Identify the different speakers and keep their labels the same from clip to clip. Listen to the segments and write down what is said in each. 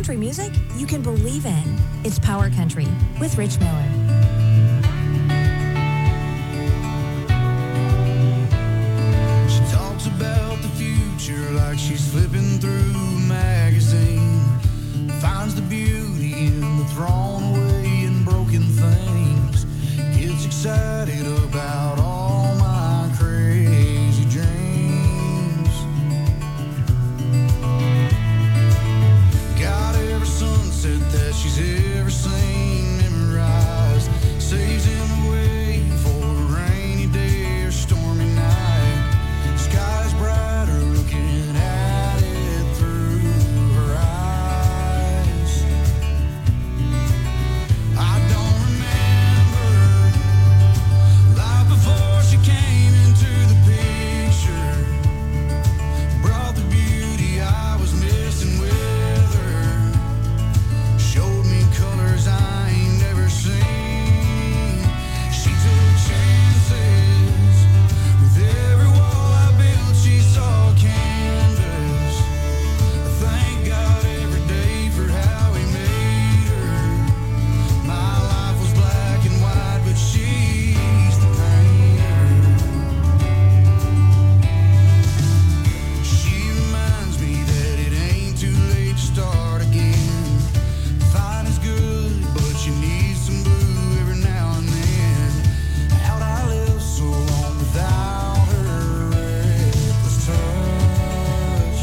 Speaker 1: country music you can believe in. It's Power Country with Rich Miller.
Speaker 2: She talks about the future like she's flipping through a magazine. Finds the beauty in the thrown away and broken things. Gets excited about all my crazy dreams. Got every sunset that she's ever seen memorized. Saves him away for a rainy day or stormy night. Sky's brighter looking at it through her eyes. I don't remember life before she came into the picture. Brought the beauty I was missing with her. Showed me colors I ain't never seen. She took chances. With every wall I built, she saw canvas. I thank God every day for how he made her. My life was black and white, but she's the painter. She reminds me that it ain't too late to start again. Fine is good, but you need some blue every now and then. How'd I live so long without her reckless touch?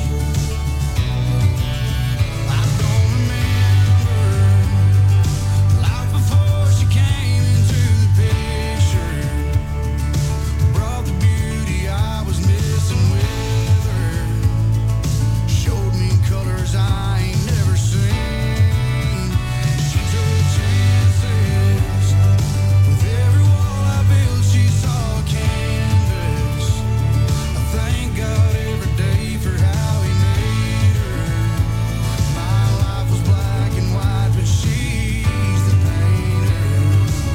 Speaker 2: I don't remember life before she came into the picture. Brought the beauty I was missing with her. Showed me colors I ain't never seen. She took chances. With every wall I built, she saw a canvas. I thank God every day for how he made her. My life was black and white, but she's the painter.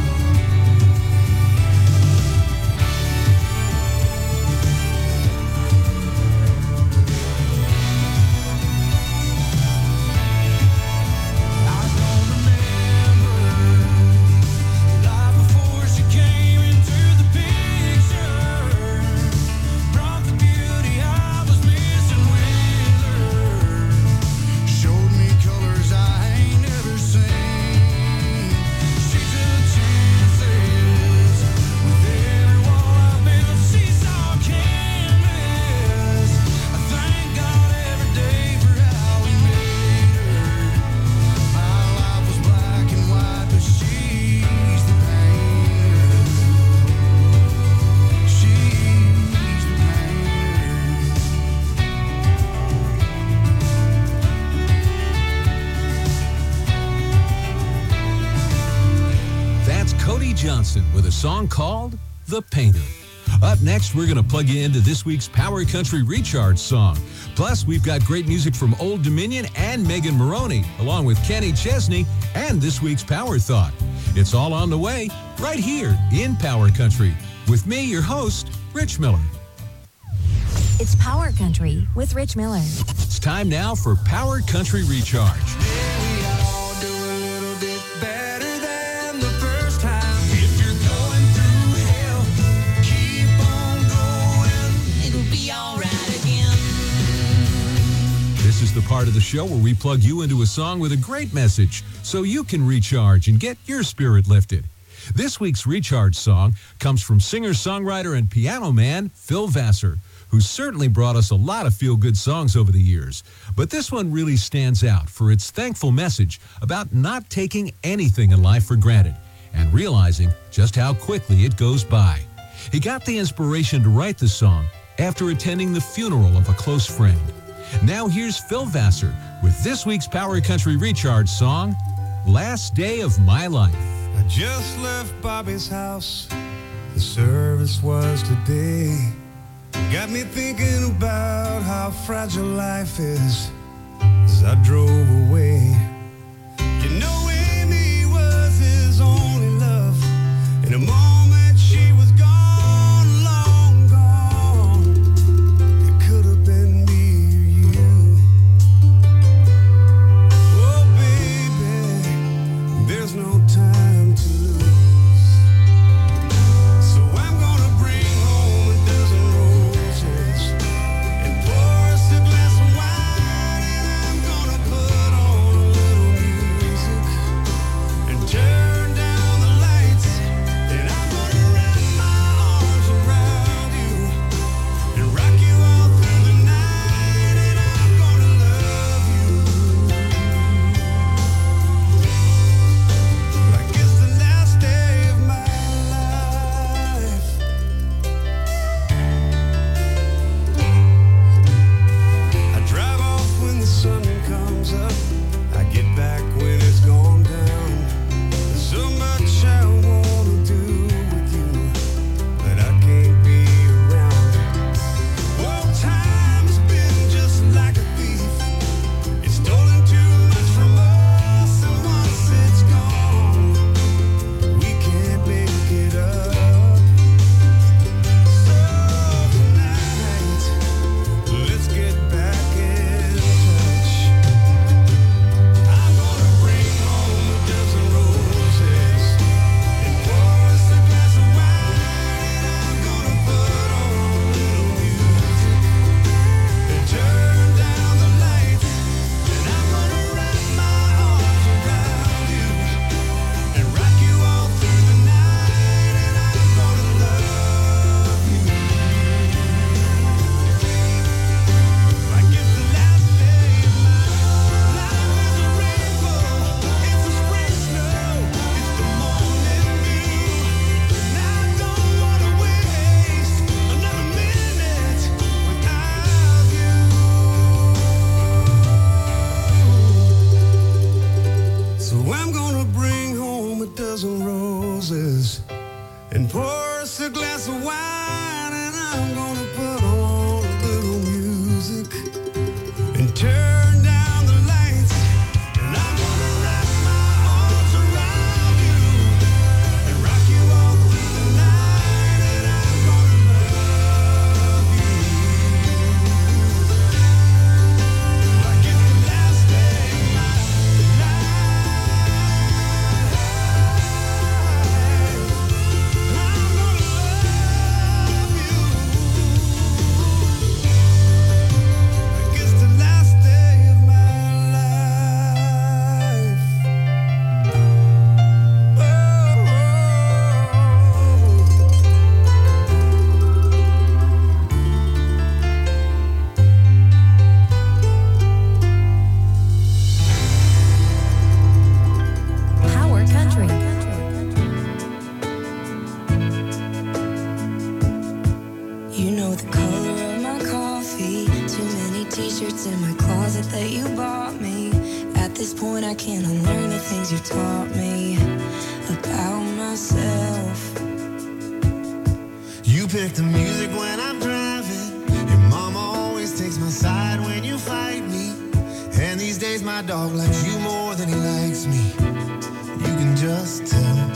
Speaker 2: I don't remember life before she came into the picture. Brought the beauty I was missing with her. Showed me colors I ain't never seen. She took chances. With every wall I built, she saw canvas. I thank God every day for how he made her. My life was black and white, but she's the painter. She's the painter.
Speaker 3: That's Cody Johnson with a song called The Painter. Up next, we're going to plug you into this week's Power Country Recharge song. Plus, we've got great music from Old Dominion and Megan Maroney, along with Kenny Chesney and this week's Power Thought. It's all on the way right here in Power Country with me, your host, Rich Miller.
Speaker 1: It's Power Country with Rich Miller.
Speaker 3: It's time now for Power Country Recharge.
Speaker 2: We all do a little bit better than the first time. If you're going through hell, keep on going. It'll be all right again.
Speaker 3: This is the part of the show where we plug you into a song with a great message so you can recharge and get your spirit lifted. This week's Recharge song comes from singer-songwriter and piano man Phil Vassar, who certainly brought us a lot of feel-good songs over the years. But this one really stands out for its thankful message about not taking anything in life for granted and realizing just how quickly it goes by. He got the inspiration to write the song after attending the funeral of a close friend. Now here's Phil Vassar with this week's Power Country Recharge song, Last Day of My Life.
Speaker 2: I just left Bobby's house. The service was today. Got me thinking about how fragile life is as I drove away. You know, Amy was his only love. In a moment she was gone, long gone. It could have been me or you. Oh,
Speaker 4: t-shirts in my closet that you bought me. At this point I can't unlearn the things you taught me about myself.
Speaker 2: You pick the music when I'm driving. Your mama always takes my side when you fight me. And these days my dog likes you more than he likes me. You can just tell.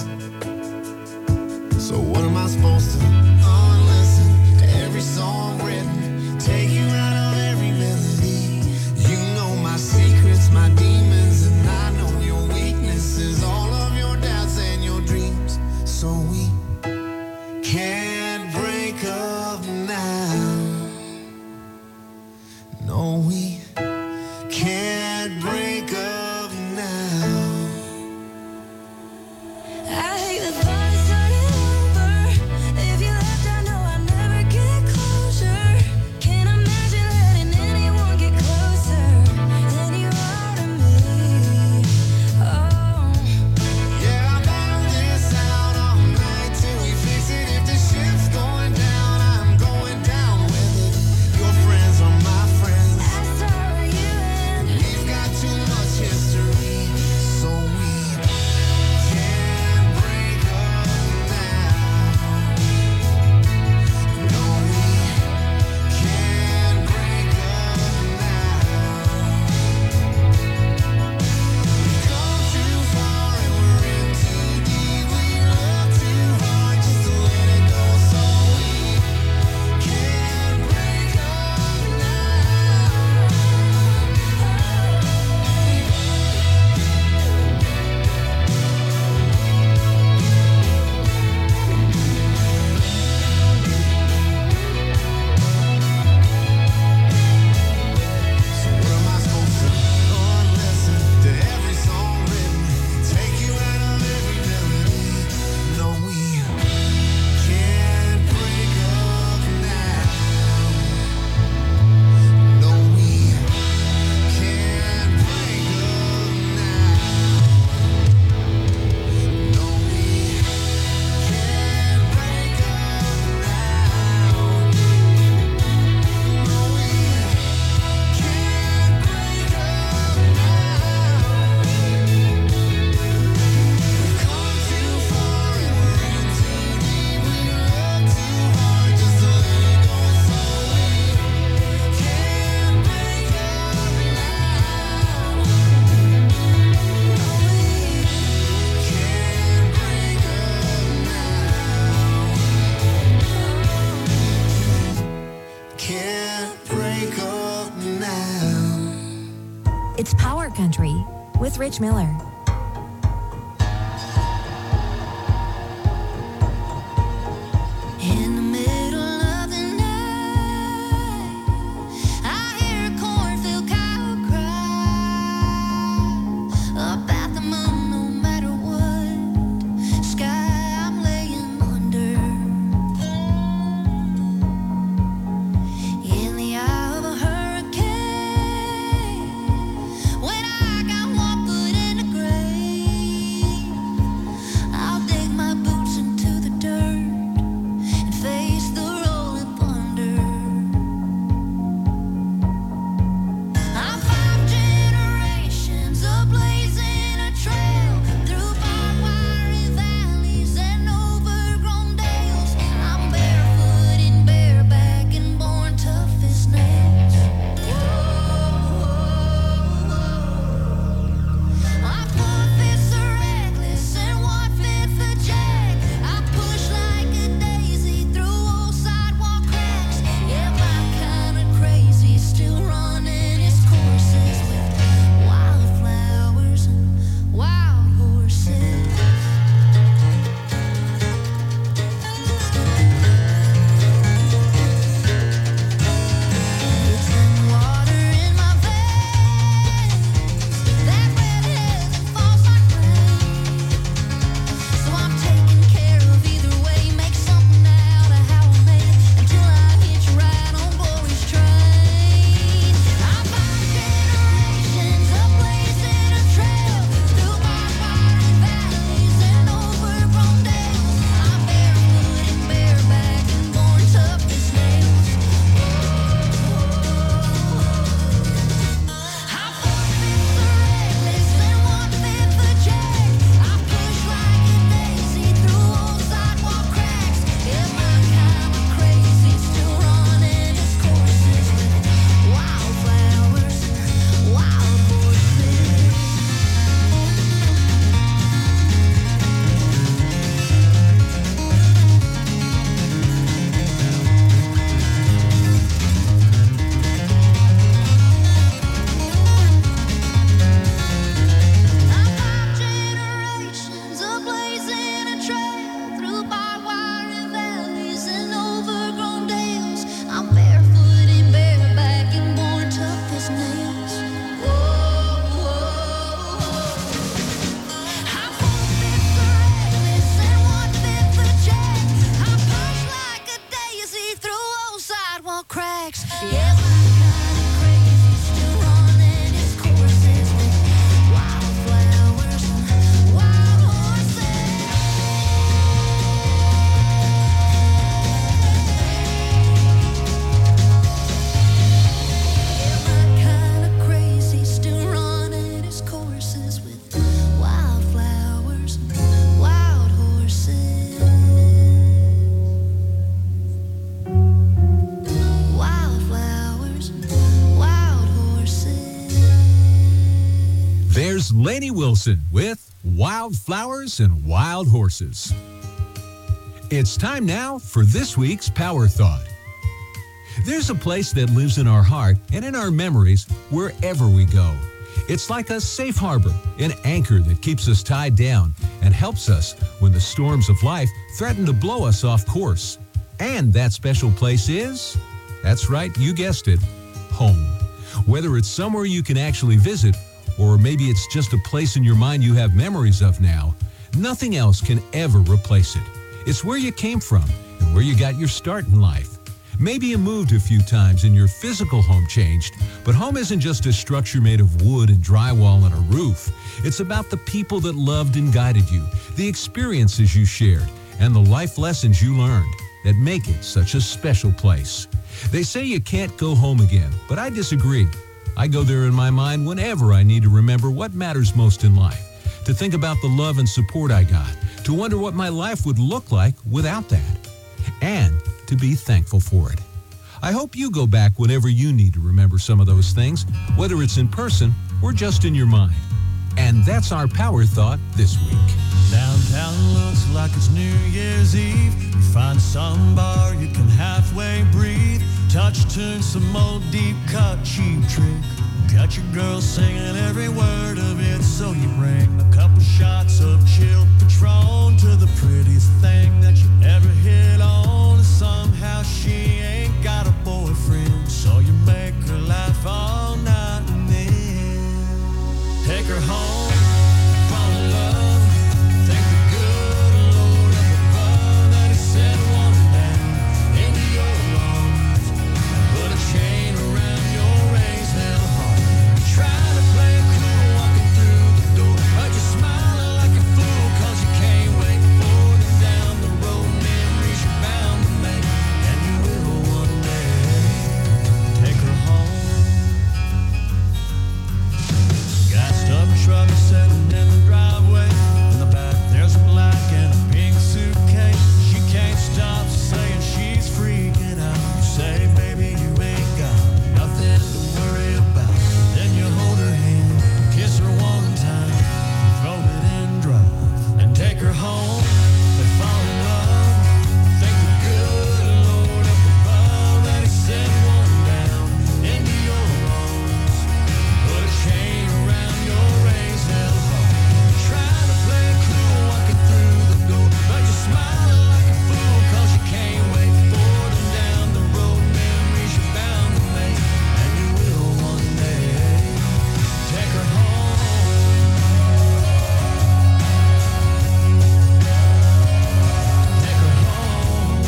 Speaker 2: So what am I supposed to unlisten to every song written? Take you out of every melody. You know my secrets, my demons, and I know your weaknesses, all of your doubts and your dreams. So we can't break up now. No, we can't break up now.
Speaker 4: I hate the thought of starting over. If you left, I know I'll never get closure. Can't imagine letting anyone get closer than you are to me. Oh,
Speaker 2: Yeah, I bottle this out all night till we fix it. If the ship's going down, I'm going down with it. Your friends are my friends.
Speaker 4: I saw you and
Speaker 2: We've got too much history, so we can't break up now. No, we can't break up now. We've gone too far and we're in too deep. We love too hard just to let it go, so we can't break up now. So what am I supposed to unlisten to every song written? Take you out of every melody. No, we can't break up now. No, we can't break up now. No, we can't break up now. No, we can't break up now. We've come too far and we're in too deep. We love too hard just to let it go, so we can't break up now. No, we can't break up now. Can't break up now.
Speaker 1: It's Power Country with Rich Miller.
Speaker 4: in the middle of the night, I hear a cornfield cow cry about the moon. No matter what sky I'm laying under, in the eye of a hurricane, when I got one foot in the ground. Yeah, my kind of crazy, still running its courses with wildflowers and wild horses. Yeah, my kind of crazy, still running its courses with wildflowers and wild horses. Wildflowers and wild horses.
Speaker 3: There's Lainey Wilson with Wildflowers and Wild Horses. It's time now for this week's Power Thought. There's a place that lives in our heart and in our memories wherever we go. It's like a safe harbor, an anchor that keeps us tied down and helps us when the storms of life threaten to blow us off course. And that special place is, that's right, you guessed it, home. Whether it's somewhere you can actually visit, or maybe it's just a place in your mind you have memories of now, nothing else can ever replace it. It's where you came from and where you got your start in life. Maybe you moved a few times and your physical home changed, but home isn't just a structure made of wood and drywall and a roof. It's about the people that loved and guided you, the experiences you shared, and the life lessons you learned that make it such a special place. They say you can't go home again, but I disagree. I go there in my mind whenever I need to remember what matters most in life, to think about the love and support I got, to wonder what my life would look like without that, and to be thankful for it. I hope you go back whenever you need to remember some of those things, whether it's in person or just in your mind. And that's our Power Thought this week.
Speaker 2: Downtown looks like it's New Year's Eve. You find some bar you can halfway breathe. Touch tune, some old deep cut cheap trick. Got your girl singing every word of it, so you bring a couple shots of chilled Patron to the prettiest thing that you ever hit on. And somehow she ain't got a boyfriend, so you make her laugh all night and then take her home, fall in love. Thank the good Lord up above that He sent one down into your arms. Put a chain around your raised hell heart. Try to play it cool walking through the door, but you're smiling like a fool 'cause you can't wait for them down the road. Memories you're bound to make, and you will one day. Take her home. Gassed up truck sitting in the driveway. In the back there's a black and a pink suitcase. She can't stop saying she's freaking out. You say, baby, you ain't got nothing to worry about. Then you hold her hand, kiss her one time, throw it in drive, and take her home. They fall in love. Thank the good Lord up above that He sent one down into your arms. Put a chain around your raised hell heart. Trying to play it cool walking through the door, but you're smiling like a fool 'cause you can't wait for them down the road. Memories you're bound to make, and you will one day. Take her home. Take her home.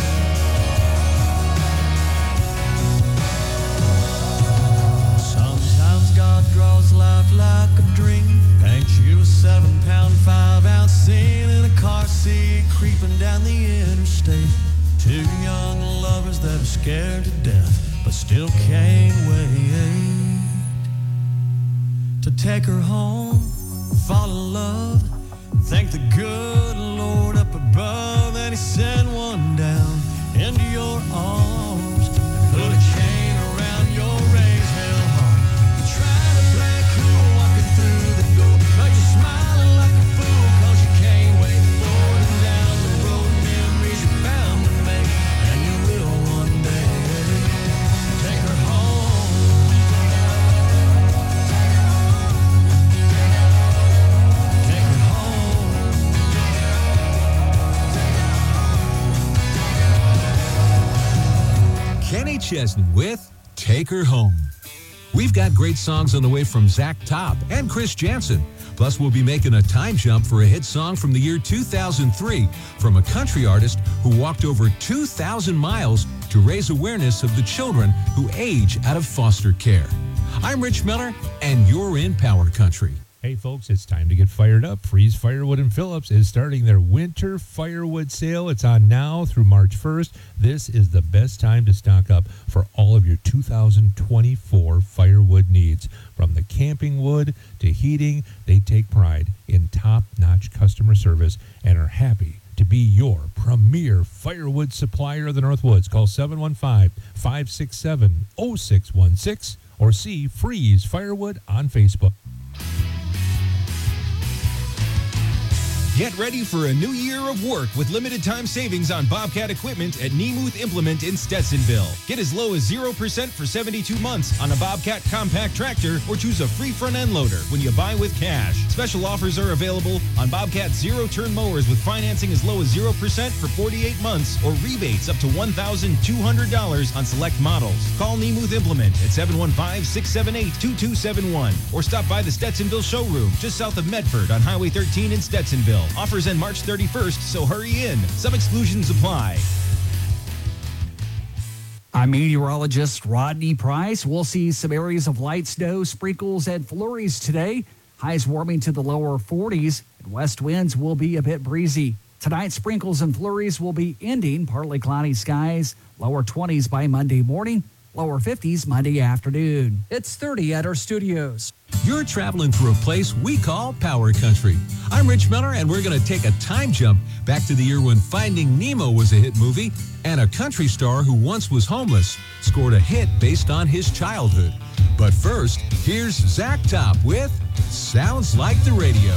Speaker 2: Sometimes God draws life like a dream. Paints you a 7-pound, 5-ounce scene in a car seat, creeping down the interstate. Two young lovers that are scared to death, but still can't wait to take her home, fall in love. Thank the good Lord up above that He sent one down into your arms. Put a chain around your raised hell heart. You try to play it cool walking through the door, but you're smiling like a fool 'cause you can't wait for them down the road. Memories you're bound to make, and you will one day. Take her home. Take her home.
Speaker 3: Kenny Chesney with Take Her Home. We've got great songs on the way from Zach Top and Chris Jansen. Plus, we'll be making a time jump for a hit song from the year 2003 from a country artist who walked over 2,000 miles to raise awareness of the children who age out of foster care. I'm Rich Miller, and you're in Power Country.
Speaker 5: Hey folks, it's time to get fired up. Freeze Firewood and Phillips is starting their winter firewood sale. It's on now through March 1st. This is the best time to stock up for all of your 2024 firewood needs. From the camping wood to heating, they take pride in top-notch customer service and are happy to be your premier firewood supplier of the Northwoods. Call 715-567-0616 or see Freeze Firewood on Facebook.
Speaker 6: Get ready for a new year of work with limited time savings on Bobcat equipment at Nemuth Implement in Stetsonville. Get as low as 0% for 72 months on a Bobcat compact tractor or choose a free front end loader when you buy with cash. Special offers are available on Bobcat zero-turn mowers with financing as low as 0% for 48 months or rebates up to $1,200 on select models. Call Nemuth Implement at 715-678-2271 or stop by the Stetsonville showroom just south of Medford on Highway 13 in Stetsonville. Offers end March 31st, so hurry in. Some exclusions apply.
Speaker 7: I'm meteorologist Rodney Price. We'll see some areas of light snow, sprinkles, and flurries today. Highs warming to the lower 40s, and west winds will be a bit breezy. Tonight, sprinkles and flurries will be ending. Partly cloudy skies, lower 20s by Monday morning, lower 50s Monday afternoon. It's 30 at our studios.
Speaker 3: You're traveling through a place we call Power Country. I'm Rich Miller, and we're going to take a time jump back to the year when Finding Nemo was a hit movie, and a country star who once was homeless scored a hit based on his childhood. But first, here's Zach Top with Sounds Like the Radio.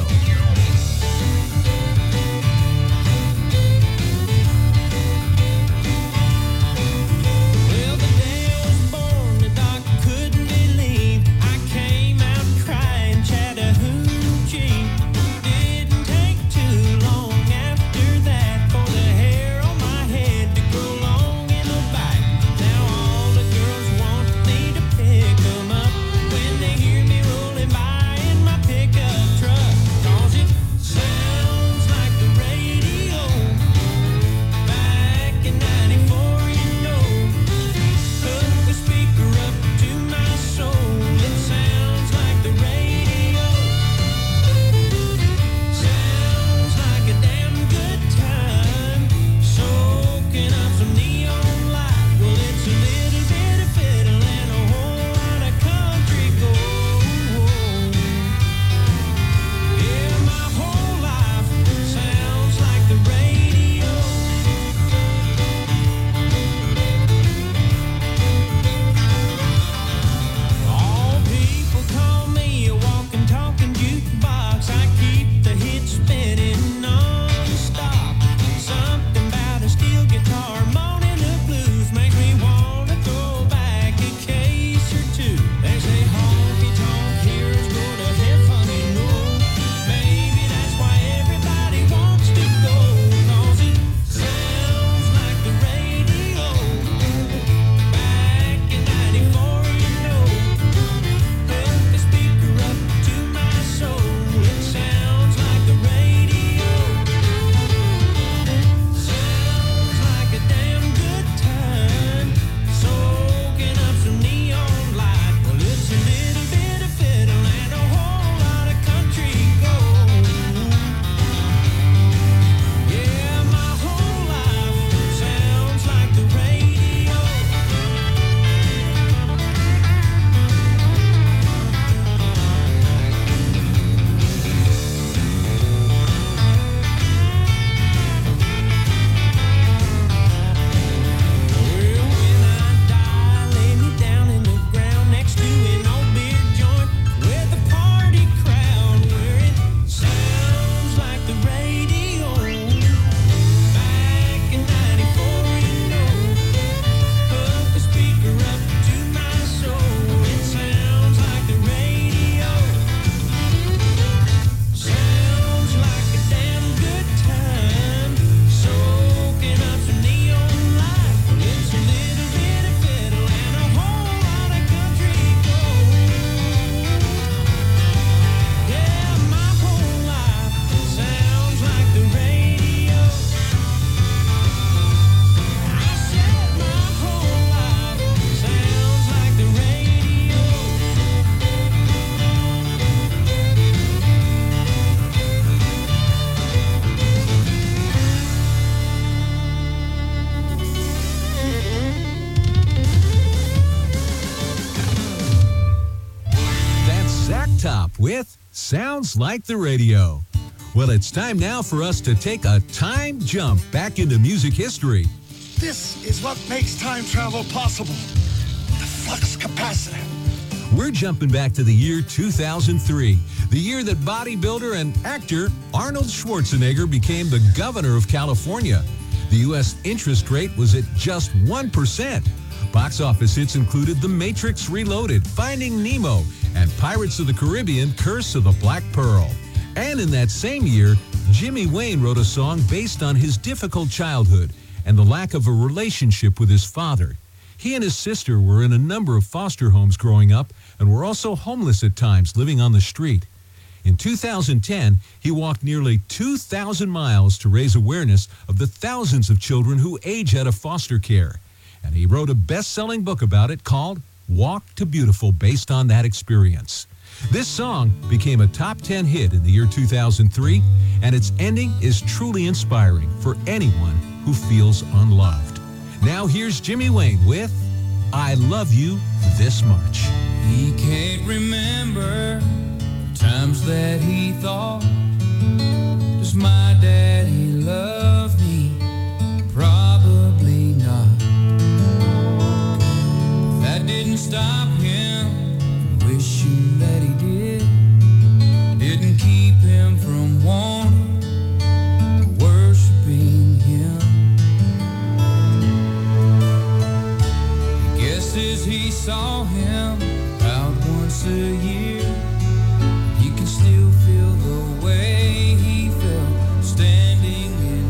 Speaker 3: with Sounds Like the Radio. Well, it's time now for us to take a time jump back into music history.
Speaker 8: This is what makes time travel possible. The flux capacitor.
Speaker 3: We're jumping back to the year 2003, the year that bodybuilder and actor Arnold Schwarzenegger became the governor of California. The U.S. interest rate was at just 1%. Box office hits included The Matrix Reloaded, Finding Nemo, and Pirates of the Caribbean, Curse of the Black Pearl. And in that same year, Jimmy Wayne wrote a song based on his difficult childhood and the lack of a relationship with his father. He and his sister were in a number of foster homes growing up and were also homeless at times, living on the street. In 2010, he walked nearly 2,000 miles to raise awareness of the thousands of children who age out of foster care. And he wrote a best-selling book about it called Walk to Beautiful, based on that experience. This song became a top 10 hit in the year 2003, and its ending is truly inspiring for anyone who feels unloved. Now here's Jimmy Wayne with I Love You This Much.
Speaker 2: He can't remember the times that he thought, does my daddy love me? Probably not. That didn't stop him from wishing that he did. Didn't keep him from wanting or worshiping him. He guesses he saw him about once a year. He can still feel the way he felt standing in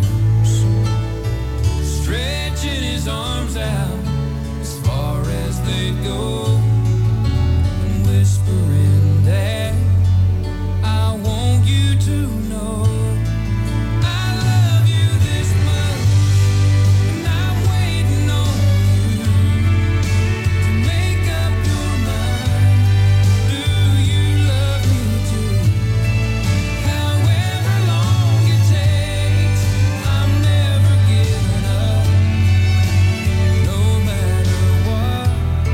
Speaker 2: tears, stretching his arms out as far as they'd go, and whispering that I want you to know I love you this much, and I'm waiting on you to make up your mind. Do you love me too? However long it takes, I'm never giving up, no matter what.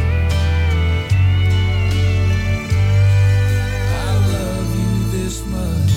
Speaker 2: I love you this much.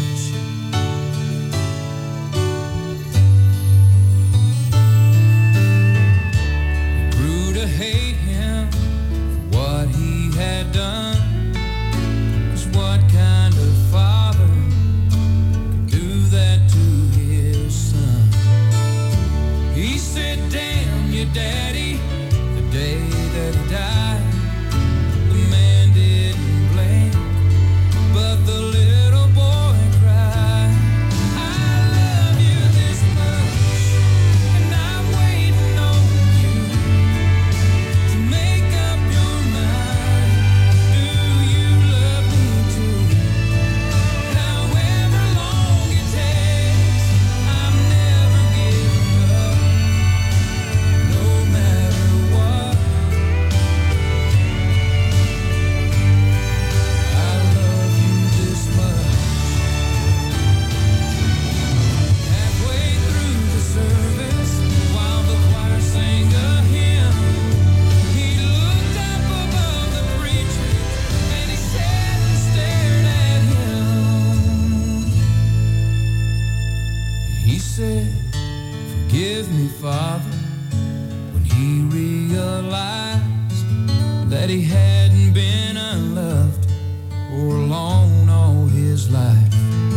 Speaker 2: Grew to hate him for what he had done. 'Cause what kind of father could do that to his son? He said, damn your daddy, the day that he died. The man didn't blink, but the little boy cried. I love you this much, and I'm waiting on you to make up your mind. Do you love me too? However long it takes, I'm never giving up, no matter what. I love you this much. Halfway through the service, while the choir sang a hymn, he looked up above the preacher and he sat and stared at him. He said, forgive me, Father, when he realized that he hadn't been unloved or alone all his life.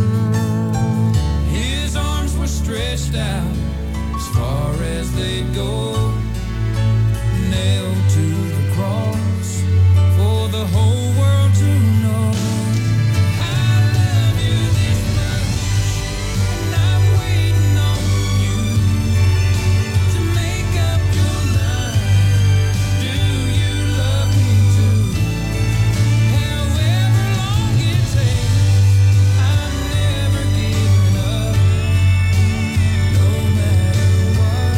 Speaker 2: His arms were stretched out as far as they'd go, nailed to the cross for the whole world to know. I love you this much, and I'm waiting on you to make up your mind. Do you love me too? However long it takes, I'm never giving up, no matter what.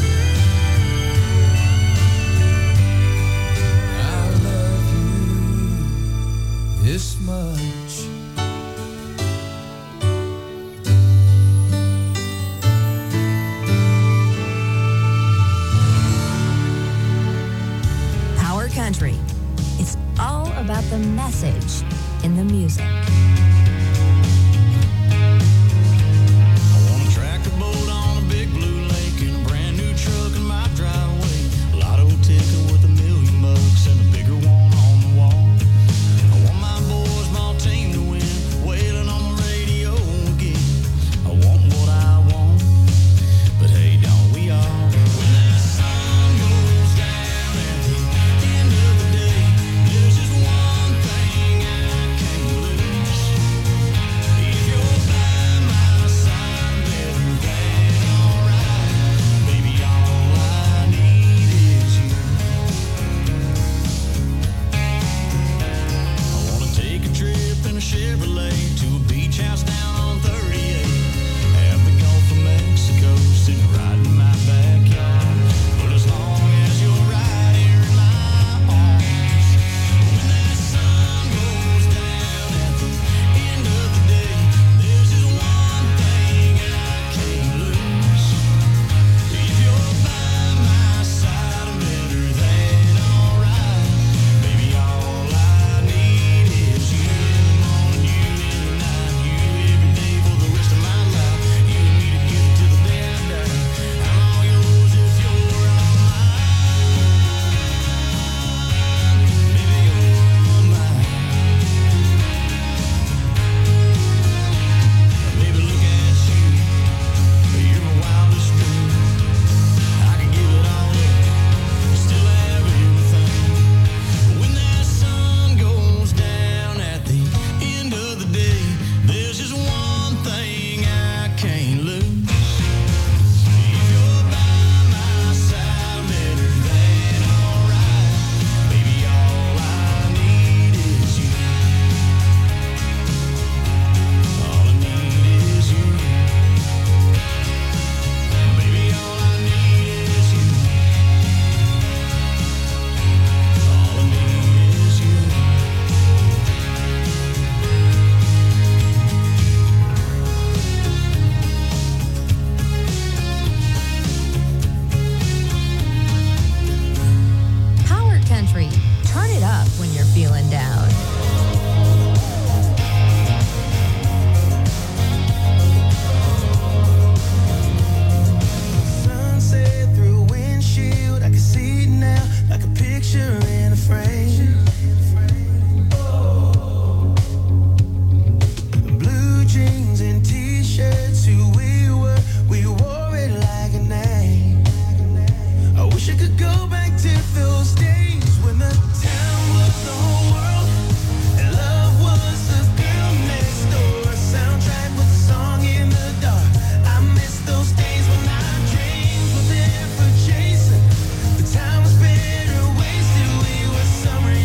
Speaker 2: I love you this much.
Speaker 1: Power Country. It's all about the message in the music.
Speaker 2: I want a tractor boat on a big blue lake and a brand new truck in my driveway. A lotto ticket worth $1,000,000 and a bigger one on the wall. I want my boys' ball team to win, wailing on the radio again. I want what I want, but hey, don't we all? When that sun goes down at the end of the day, there's just one thing I can't lose. If you're by my side, better than alright. Baby, all I need is you. I wanna take a trip in a Chevrolet to a beach house down on 38. Have the Gulf of Mexico sitting right in my backyard. But as long as you're right here in my arms, when that sun goes down at the end of the day, there's just one thing I can't lose. If you're by my side, I'm better than alright. Baby, all I need is you in the morning, you in the night, you every day for the rest of my life. You and me together till the day I die. I'm all yours if you're all mine. Baby, you're mine. Baby, look at you. You're my wildest dream. I could give it all up and still have everything. When that sun goes down at the end of the day, there's just one thing I can't lose. If you're by my side, I'm better than alright. Baby, all I need is you. All I need is you. Baby, all I need is you. All I need is you.
Speaker 1: Power Country. Turn it up when you're feeling down.
Speaker 2: Sunset through a windshield, I can see it now, like a picture in a frame. Blue jeans and t-shirts, who we wore it like a name. I wish I could go back to those days when the town was the whole world and love was the girl next door. Soundtrack with a song in the dark. I miss those days when our dreams were there for chasing. The time was better wasted. We were summer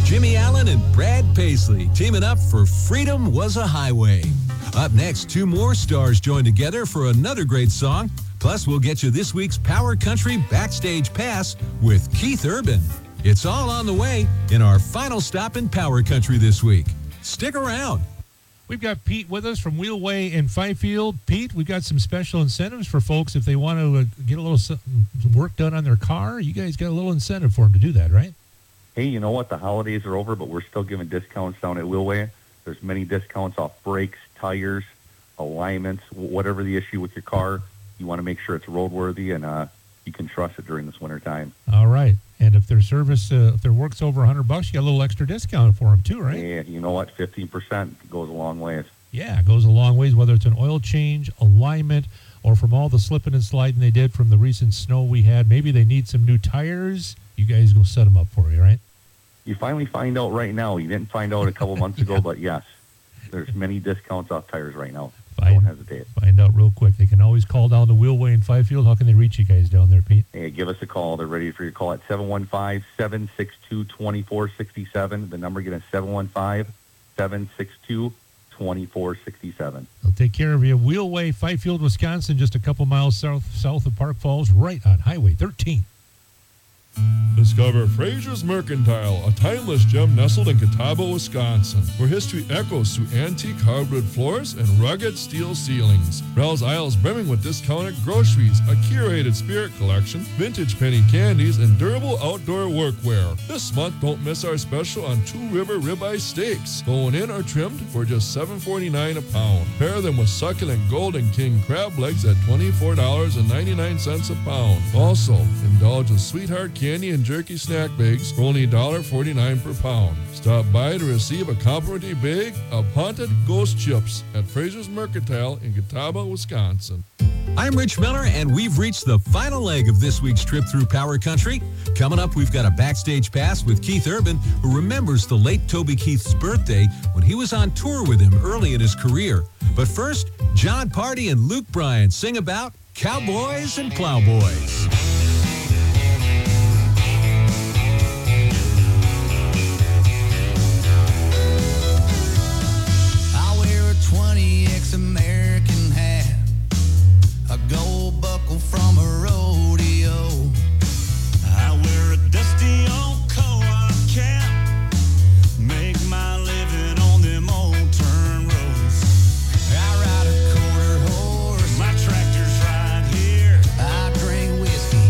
Speaker 3: Jimmy Allen and Brad Paisley teaming up for Freedom Was a Highway. Up next, two more stars join together for another great song. Plus, we'll get you this week's Power Country Backstage Pass with Keith Urban. It's all on the way in our final stop in Power Country this week. Stick around.
Speaker 5: We've got Pete with us from Wheelway in Fifield. Pete, we've got some special incentives for folks if they want to get a little some work done on their car. You guys got a little incentive for them to do that, right?
Speaker 9: Hey, you know what? The holidays are over, but we're still giving discounts down at Wheelway. There's many discounts off brakes, tires, alignments, whatever the issue with your car. You want to make sure it's roadworthy and you can trust it during this winter time.
Speaker 5: All right. And if their service, if their work's over $100, you got a little extra discount for them too, right?
Speaker 9: Yeah, you know what? 15% goes a long ways.
Speaker 5: Yeah, it goes a long ways, whether it's an oil change, alignment, or from all the slipping and sliding they did from the recent snow we had. Maybe they need some new tires. You guys go set them up for you, right?
Speaker 9: You finally find out right now. You didn't find out a couple months ago, but yes, there's many discounts off tires right now. Don't hesitate.
Speaker 5: Find out real quick. They can always call down the Wheelway in Fifield. How can they reach you guys down there, Pete?
Speaker 9: Hey, give us a call. They're ready for your call at 715-762-2467. The number again is 715-762-2467.
Speaker 5: They'll take care of you. Wheelway, Fifield, Wisconsin, just a couple miles south of Park Falls, right on Highway 13.
Speaker 10: Discover Fraser's Mercantile, a timeless gem nestled in Catawba, Wisconsin, where history echoes through antique hardwood floors and rugged steel ceilings. Browse aisles brimming with discounted groceries, a curated spirit collection, vintage penny candies, and durable outdoor workwear. This month, don't miss our special on Two River ribeye steaks, bone in or trimmed for just $7.49 a pound. Pair them with succulent Golden King crab legs at $24.99 a pound. Also, indulge in Sweetheart candy and jerky snack bags for only $1.49 per pound. Stop by to receive a complimentary bag of haunted ghost chips at Fraser's Mercantile in Catawba, Wisconsin.
Speaker 3: I'm Rich Miller, and we've reached the final leg of this week's trip through Power Country. Coming up, we've got a backstage pass with Keith Urban, who remembers the late Toby Keith's birthday when he was on tour with him early in his career. But first, John Party and Luke Bryan sing about cowboys and plowboys.
Speaker 2: American hat, a gold buckle from a rodeo. I wear a dusty old co-op cap, make my living on them old turn roads. I ride a quarter horse, my tractor's right here. I drink whiskey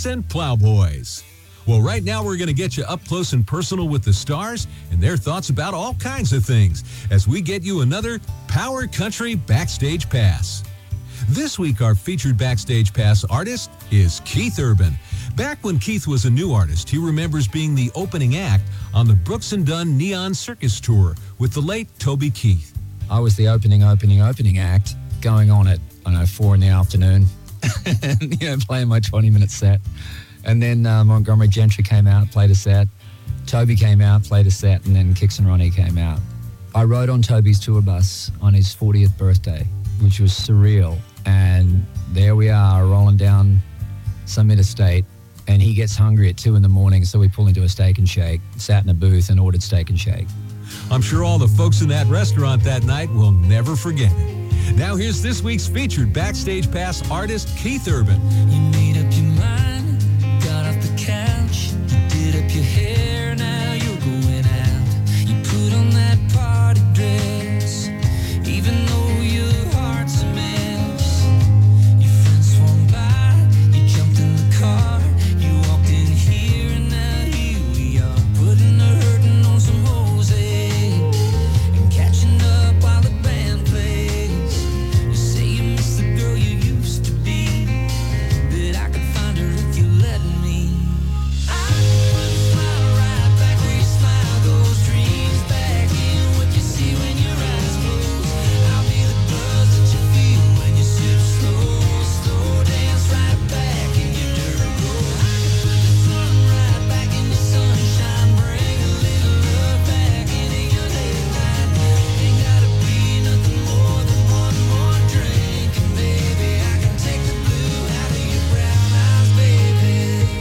Speaker 3: boys and plowboys. Well, right now we're going to get you up close and personal with the stars and their thoughts about all kinds of things as we get you another Power Country Backstage Pass. This week, our featured Backstage Pass artist is Keith Urban. Back when Keith was a new artist, he remembers being the opening act on the Brooks and Dunn Neon Circus Tour with the late Toby Keith.
Speaker 11: I was the opening act going on at, 4 in the afternoon and, playing my 20-minute set. And then Montgomery Gentry came out, played a set. Toby came out, played a set, and then Kix and Ronnie came out. I rode on Toby's tour bus on his 40th birthday, which was surreal. And there we are, rolling down some interstate, and he gets hungry at 2 in the morning, so we pull into a Steak and Shake, sat in a booth and ordered Steak and Shake.
Speaker 3: I'm sure all the folks in that restaurant that night will never forget it. Now here's this week's featured Backstage Pass artist, Keith Urban.
Speaker 2: You made up your mind, got off the couch, you did up your hair, now you're going out. You put on that party dress, even though your heart's a mess. Your friends swung by, you jumped in the car, you walked in here, and now here we are, putting the hurting on some Jose, and catching up while the band plays. You say you miss the girl you used to be, but I could find her if you let me. I would smile right back where you smile, those dreams back in what you see when your eyes close. I'll be the buzz that you feel when you sip slow, slow dance right back in your dirt road. I could put the sun right back in your sunshine, bring a little love back into your late night. Ain't gotta be nothing more than one more drink, and baby, I can take the blue out of your brown eyes, baby.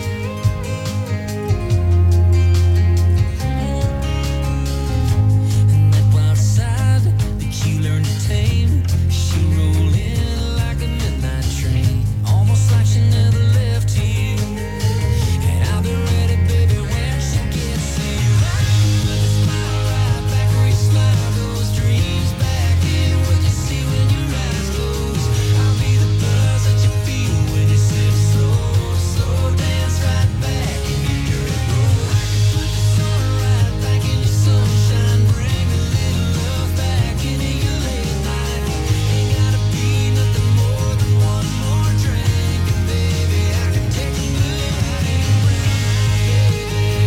Speaker 2: And that wild side that you learned to tame, she roll in like a midnight train, almost like she never left here. And I'll be ready, baby, when she gets here. I put the smile right back where you smile, those dreams back in what you see when your eyes close. I'll be the buzz that you feel when you sip slow, slow dance right back in your dirt road. I can put the sun right back in your sunshine, bring a little love back into your late night. Ain't gotta be nothing more than one more drink, and baby, I can take the blue out of your brown eyes,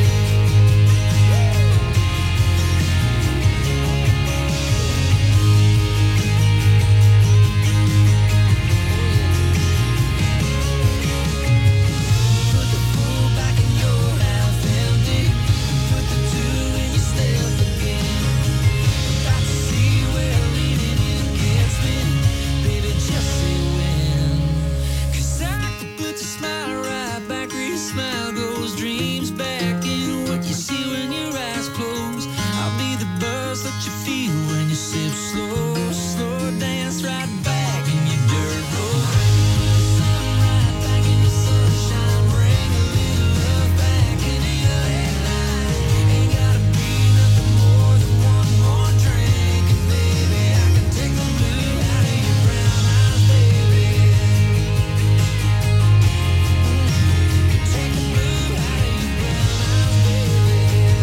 Speaker 2: Put the pool back in your half empty, put the 2 in your step again. About to see where leaning in gets me, baby, just say when. 'Cause I could put the smile right back where you smile, those dreams back in what you see when your eyes close. I'll be the buzz that you feel when you sip slow, slow dance right back in your dirt road. Sun right back in your sunshine, bring a little love back into your late night. Ain't gotta be nothing more than one more drink, and baby, I can take the blue out of your brown eyes, baby. Take the blue out of your brown eyes, baby.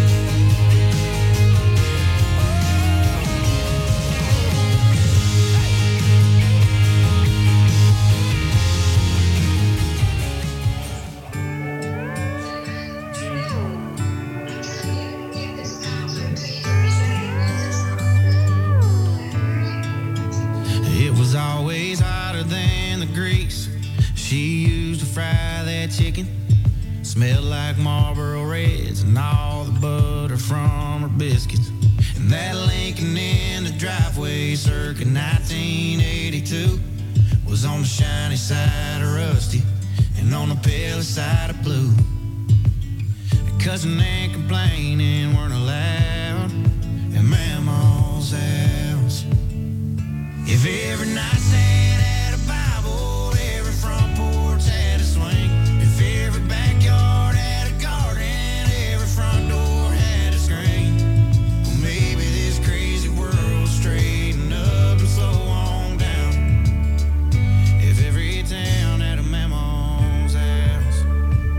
Speaker 2: It was always hotter than the grease she used to fry that chicken. Smelled like Marlboro Reds and all the butter from her biscuits. And that Lincoln in the driveway circa 1982 was on the shiny side of rusty and on the pale side of blue. Cussing and complaining weren't allowed at Mama's house. If every nightstand had a Bible, every front porch had a swing. If every backyard had a garden, every front door had a screen. Well, maybe this crazy world straighten up and slow on down. If every town had a Mama's house.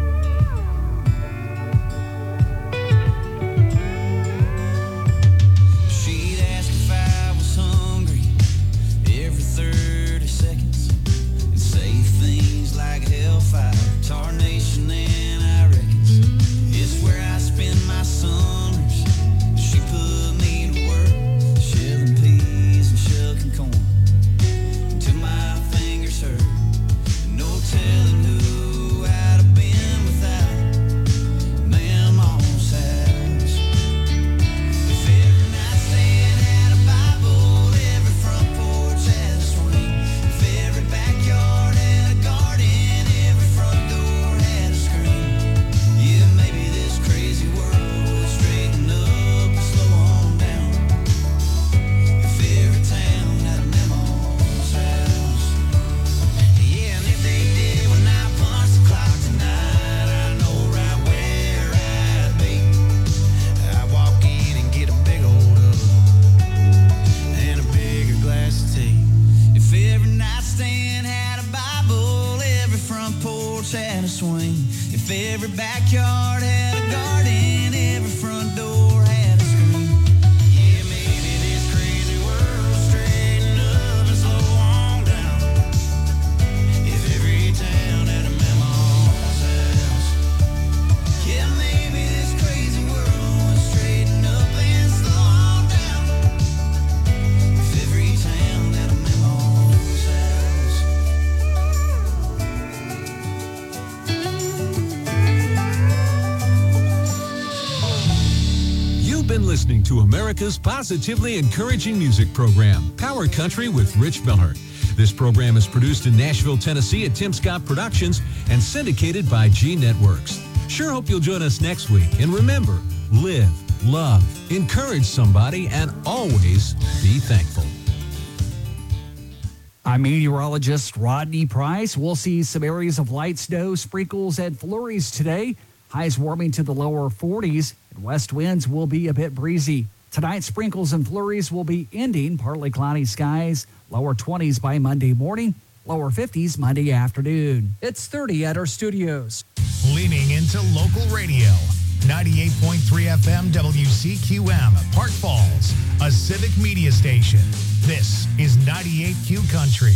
Speaker 2: If every backyard had a garden, every front door had a screen. Yeah, maybe this crazy world straighten up and slow on down. If every town had a mama's house. Yeah, maybe this crazy world would straighten up and slow on down. If every town had a mama's house.
Speaker 3: You've been listening to America's positively encouraging music program, Power Country with Rich Miller. This program is produced in Nashville, Tennessee at Tim Scott Productions and syndicated by G Networks. Sure hope you'll join us next week. And remember, live, love, encourage somebody, and always be thankful.
Speaker 7: I'm meteorologist Rodney Price. We'll see some areas of light snow, sprinkles, and flurries today. Highs warming to the lower 40s, and west winds will be a bit breezy. Tonight, sprinkles and flurries will be ending. Partly cloudy skies, lower 20s by Monday morning, lower 50s Monday afternoon. It's 30 at our studios.
Speaker 12: Leaning into local radio. 98.3 FM WCQM, Park Falls, a civic media station. This is 98Q Country.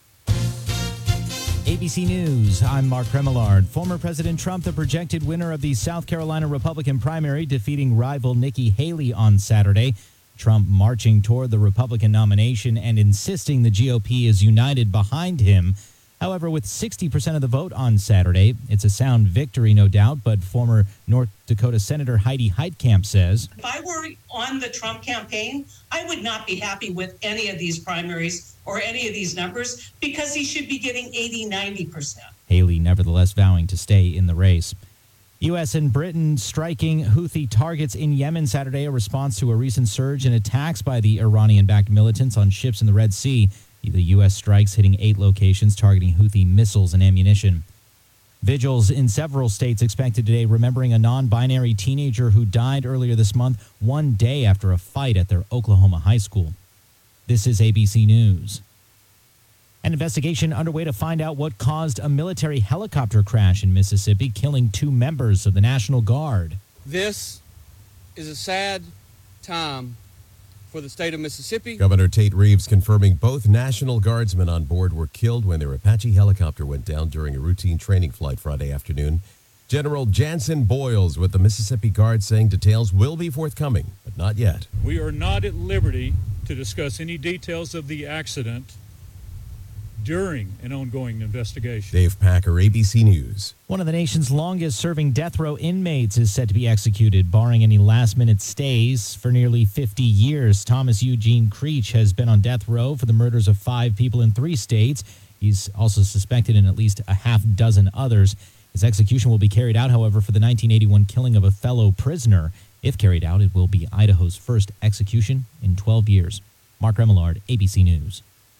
Speaker 13: ABC News, I'm Mark Remillard. Former President Trump, the projected winner of the South Carolina Republican primary, defeating rival Nikki Haley on Saturday. Trump marching toward the Republican nomination and insisting the GOP is united behind him. However, with 60% of the vote on Saturday, it's a sound victory, no doubt, but former North Dakota Senator Heidi Heitkamp says,
Speaker 14: If I were on the Trump campaign, I would not be happy with any of these primaries or any of these numbers because he should be getting 80-90%.
Speaker 13: Haley nevertheless vowing to stay in the race. U.S. and Britain striking Houthi targets in Yemen Saturday, a response to a recent surge in attacks by the Iranian-backed militants on ships in the Red Sea. The U.S. strikes hitting 8 locations targeting Houthi missiles and ammunition. Vigils in several states expected today, remembering a non-binary teenager who died earlier this month, one day after a fight at their Oklahoma high school. This is ABC News. An investigation underway to find out what caused a military helicopter crash in Mississippi, killing 2 members of the National Guard.
Speaker 15: This is a sad time for the state of Mississippi.
Speaker 16: Governor Tate Reeves confirming both National Guardsmen on board were killed when their Apache helicopter went down during a routine training flight Friday afternoon. General Jansen Boyles with the Mississippi Guard saying details will be forthcoming, but not yet.
Speaker 17: We are not at liberty to discuss any details of the accident during an ongoing investigation.
Speaker 16: Dave Packer, ABC News.
Speaker 13: One of the nation's longest-serving death row inmates is set to be executed, barring any last-minute stays. For nearly 50 years, Thomas Eugene Creech has been on death row for the murders of 5 people in 3 states. He's also suspected in at least a half dozen others. His execution will be carried out, however, for the 1981 killing of a fellow prisoner. If carried out, it will be Idaho's first execution in 12 years. Mark Remillard, ABC News.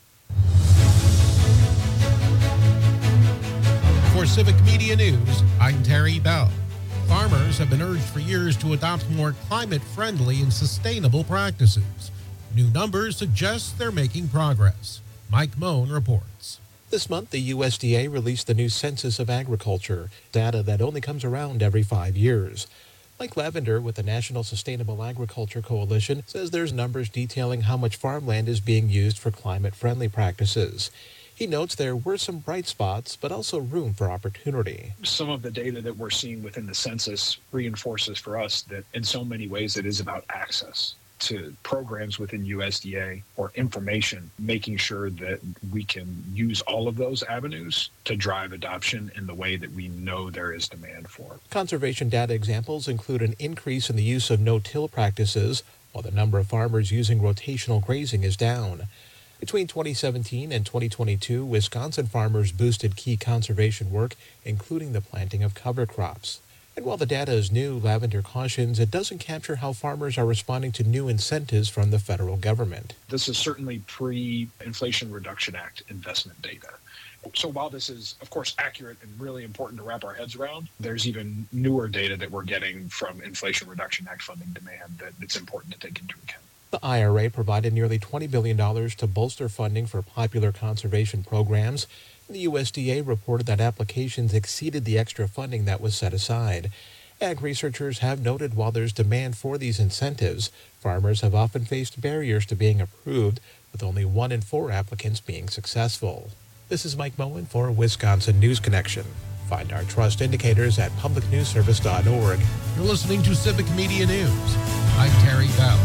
Speaker 18: For Civic Media News, I'm Terry Bell. Farmers have been urged for years to adopt more climate-friendly and sustainable practices. New numbers suggest they're making progress. Mike Moan reports.
Speaker 19: This month, the USDA released the new Census of Agriculture, data that only comes around every 5 years. Mike Lavender with the National Sustainable Agriculture Coalition says there's numbers detailing how much farmland is being used for climate-friendly practices. He notes there were some bright spots, but also room for opportunity.
Speaker 20: Some of the data that we're seeing within the census reinforces for us that in so many ways it is about access to programs within USDA or information, making sure that we can use all of those avenues to drive adoption in the way that we know there is demand for.
Speaker 19: Conservation data examples include an increase in the use of no-till practices, while the number of farmers using rotational grazing is down. Between 2017 and 2022, Wisconsin farmers boosted key conservation work, including the planting of cover crops. And while the data is new, Lavender cautions it doesn't capture how farmers are responding to new incentives from the federal government.
Speaker 20: This is certainly pre-Inflation Reduction Act investment data. So while this is, of course, accurate and really important to wrap our heads around, there's even newer data that we're getting from Inflation Reduction Act funding demand that it's important to take into account.
Speaker 19: The IRA provided nearly $20 billion to bolster funding for popular conservation programs. The USDA reported that applications exceeded the extra funding that was set aside. Ag researchers have noted while there's demand for these incentives, farmers have often faced barriers to being approved, with only 1 in 4 applicants being successful. This is Mike Moen for Wisconsin News Connection. Find our trust indicators at publicnewsservice.org.
Speaker 12: You're listening to Civic Media News. I'm Terry Bell.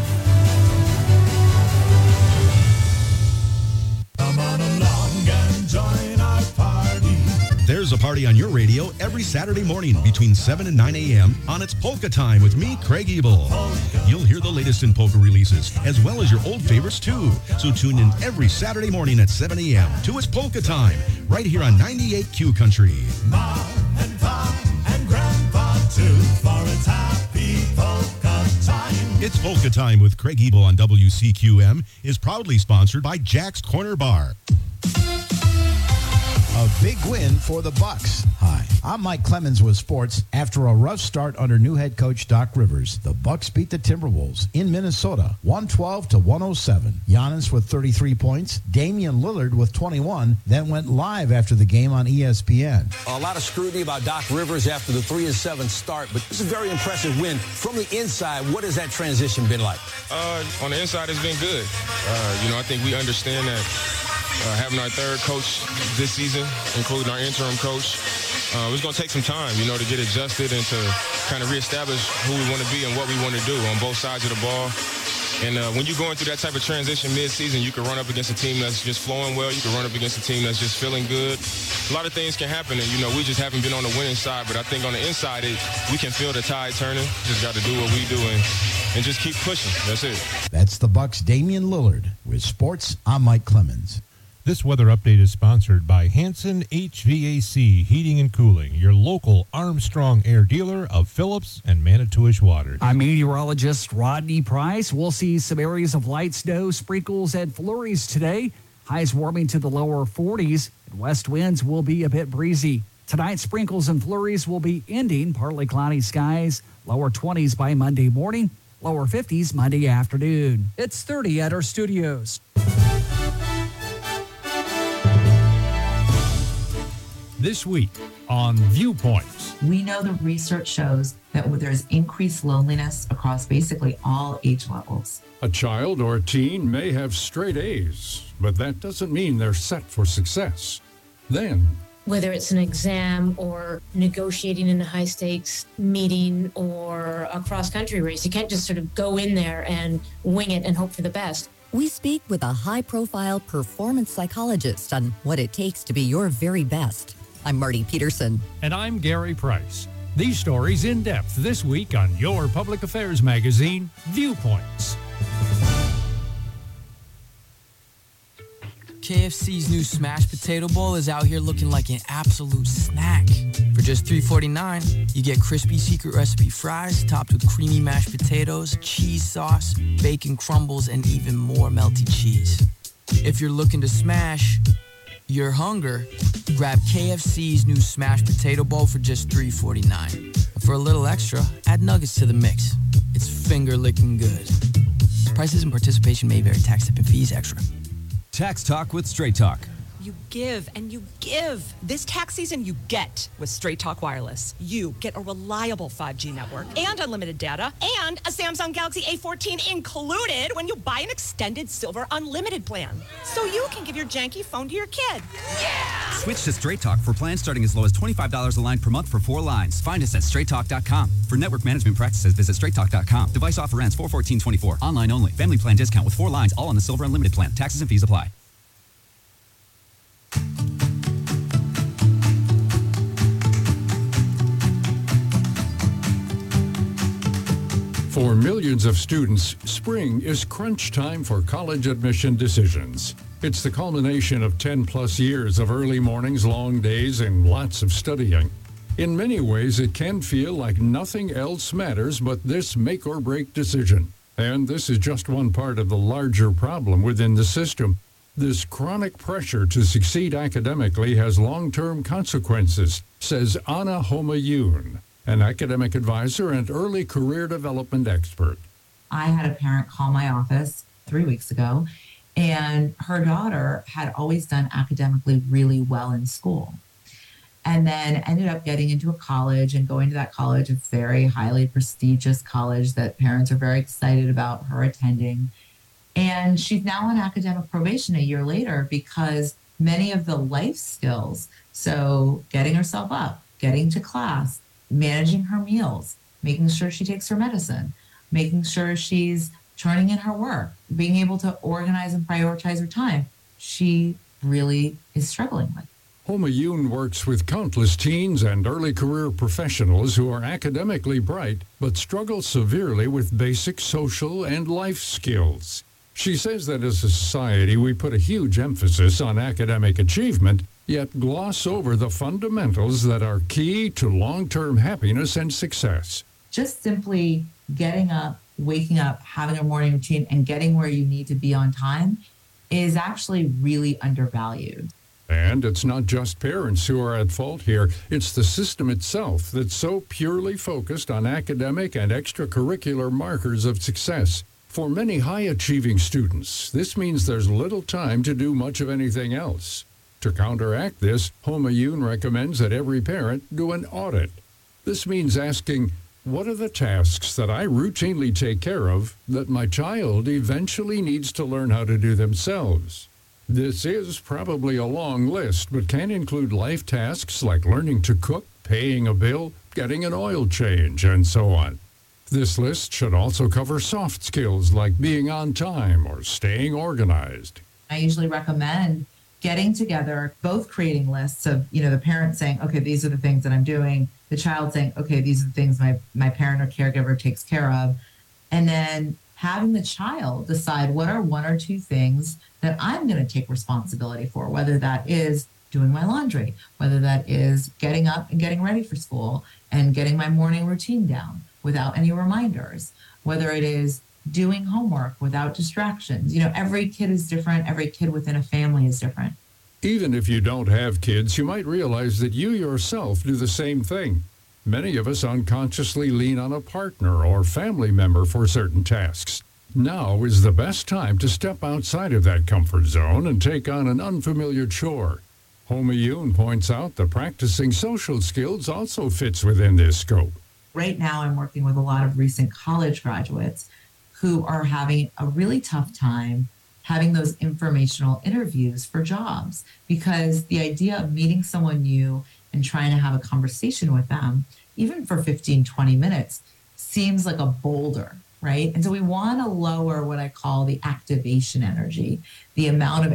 Speaker 2: Come on along and join our party.
Speaker 21: There's a party on your radio every Saturday morning between 7 and 9 a.m. on It's Polka Time with me, Craig Ebel. You'll hear the latest in polka releases, as well as your old favorites, too. So tune in every Saturday morning at 7 a.m. to It's Polka Time, right here on 98Q Country.
Speaker 2: Ma and Pa and Grandpa, too, for it's happy polka time.
Speaker 21: It's Polka Time with Craig Ebel on WCQM is proudly sponsored by Jack's Corner Bar.
Speaker 22: A big win for the Bucks. Hi, I'm Mike Clemens with sports. After a rough start under new head coach Doc Rivers, the Bucks beat the Timberwolves in Minnesota, 112-107. Giannis with 33 points, Damian Lillard with 21, then went live after the game on ESPN.
Speaker 23: A lot of scrutiny about Doc Rivers after the 3-7 start, but this is a very impressive win. From the inside, what has that transition been like?
Speaker 24: On the inside, it's been good. I think we understand that having our third coach this season, including our interim coach, it's going to take some time, to get adjusted and to kind of reestablish who we want to be and what we want to do on both sides of the ball. And when you're going through that type of transition mid-season, you can run up against a team that's just flowing well. You can run up against a team that's just feeling good. A lot of things can happen, and, we just haven't been on the winning side. But I think on the inside, we can feel the tide turning. Just got to do what we do and just keep pushing. That's it.
Speaker 22: That's the Bucks' Damian Lillard. With sports, I'm Mike Clemens.
Speaker 5: This weather update is sponsored by Hanson HVAC Heating and Cooling, your local Armstrong Air dealer of Phillips and Manitowish Waters.
Speaker 7: I'm meteorologist Rodney Price. We'll see some areas of light snow, sprinkles, and flurries today. Highs warming to the lower 40s, and west winds will be a bit breezy. Tonight, sprinkles and flurries will be ending. Partly cloudy skies, lower 20s by Monday morning, lower 50s Monday afternoon. It's 30 at our studios.
Speaker 25: This week on Viewpoints.
Speaker 26: We know the research shows that there's increased loneliness across basically all age levels.
Speaker 25: A child or teen may have straight A's, but that doesn't mean they're set for success. Then,
Speaker 27: whether it's an exam or negotiating in a high-stakes meeting or a cross-country race, you can't just sort of go in there and wing it and hope for the best.
Speaker 1: We speak with a high-profile performance psychologist on what it takes to be your very best. I'm Marty Peterson.
Speaker 25: And I'm Gary Price. These stories in depth this week on your public affairs magazine, Viewpoints.
Speaker 28: KFC's new Smashed Potato Bowl is out here looking like an absolute snack. For just $3.49, you get crispy secret recipe fries topped with creamy mashed potatoes, cheese sauce, bacon crumbles, and even more melty cheese. If you're looking to smash your hunger, grab KFC's new Smashed Potato Bowl for just $3.49. For a little extra, add nuggets to the mix. It's finger-licking good. Prices and participation may vary. Tax, tip, and fees extra.
Speaker 29: Tax Talk with Straight Talk.
Speaker 30: You give and you give. This tax season, you get with Straight Talk Wireless. You get a reliable 5G network and unlimited data and a Samsung Galaxy A14 included when you buy an extended Silver Unlimited plan. So you can give your janky phone to your kid. Yeah!
Speaker 29: Switch to Straight Talk for plans starting as low as $25 a line per month for 4 lines. Find us at straighttalk.com. For network management practices, visit straighttalk.com. Device offer ends 4/14/24. Online only. Family plan discount with 4 lines, all on the Silver Unlimited plan. Taxes and fees apply.
Speaker 25: For millions of students, spring is crunch time for college admission decisions. It's the culmination of 10-plus years of early mornings, long days, and lots of studying. In many ways, it can feel like nothing else matters but this make-or-break decision. And this is just one part of the larger problem within the system. This chronic pressure to succeed academically has long-term consequences, says Anna Homayun, an academic advisor and early career development expert.
Speaker 26: I had a parent call my office 3 weeks ago And her daughter had always done academically really well in school, and then ended up getting into a college and going to that college, a very highly prestigious college that parents are very excited about her attending. And she's now on academic probation a year later because many of the life skills, so getting herself up, getting to class, managing her meals, making sure she takes her medicine, making sure she's turning in her work, being able to organize and prioritize her time, she really is struggling with.
Speaker 25: Homa Yoon works with countless teens and early career professionals who are academically bright but struggle severely with basic social and life skills. She says that as a society, we put a huge emphasis on academic achievement, yet gloss over the fundamentals that are key to long-term happiness and success.
Speaker 26: Just simply getting up, waking up, having a morning routine, and getting where you need to be on time is actually really undervalued.
Speaker 25: And it's not just parents who are at fault here. It's the system itself that's so purely focused on academic and extracurricular markers of success. For many high-achieving students, this means there's little time to do much of anything else. To counteract this, Homa Yoon recommends that every parent do an audit. This means asking, what are the tasks that I routinely take care of that my child eventually needs to learn how to do themselves? This is probably a long list, but can include life tasks like learning to cook, paying a bill, getting an oil change, and so on. This list should also cover soft skills like being on time or staying organized.
Speaker 26: I usually recommend getting together, both creating lists of, the parent saying, okay, these are the things that I'm doing, the child saying, okay, these are the things my parent or caregiver takes care of, and then having the child decide what are one or two things that I'm going to take responsibility for, whether that is doing my laundry, whether that is getting up and getting ready for school and getting my morning routine down without any reminders, whether it is doing homework without distractions. Every kid is different. Every kid within a family is different.
Speaker 25: Even if you don't have kids, you might realize that you yourself do the same thing. Many of us unconsciously lean on a partner or family member for certain tasks. Now is the best time to step outside of that comfort zone and take on an unfamiliar chore. Homa Yoon points out that practicing social skills also fits within this scope.
Speaker 26: Right now, I'm working with a lot of recent college graduates who are having a really tough time having those informational interviews for jobs, because the idea of meeting someone new and trying to have a conversation with them, even for 15, 20 minutes, seems like a boulder, right? And so we want to lower what I call the activation energy, the amount of